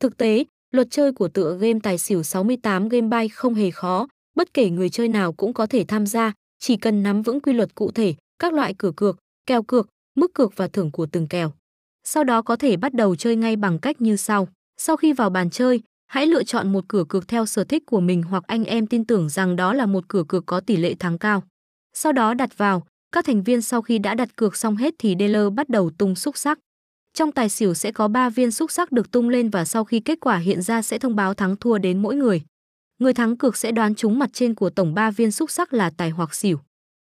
Thực tế, luật chơi của tựa game tài xỉu 68 Gameby không hề khó, bất kể người chơi nào cũng có thể tham gia, chỉ cần nắm vững quy luật cụ thể, các loại cửa cược, kèo cược, mức cược và thưởng của từng kèo. Sau đó có thể bắt đầu chơi ngay bằng cách như sau. Sau khi vào bàn chơi, hãy lựa chọn một cửa cược theo sở thích của mình hoặc anh em tin tưởng rằng đó là một cửa cược có tỷ lệ thắng cao. Sau đó đặt vào, các thành viên sau khi đã đặt cược xong hết thì dealer bắt đầu tung xúc xắc. Trong tài xỉu sẽ có 3 viên xúc xắc được tung lên và sau khi kết quả hiện ra sẽ thông báo thắng thua đến mỗi người. Người thắng cược sẽ đoán trúng mặt trên của tổng 3 viên xúc xắc là tài hoặc xỉu.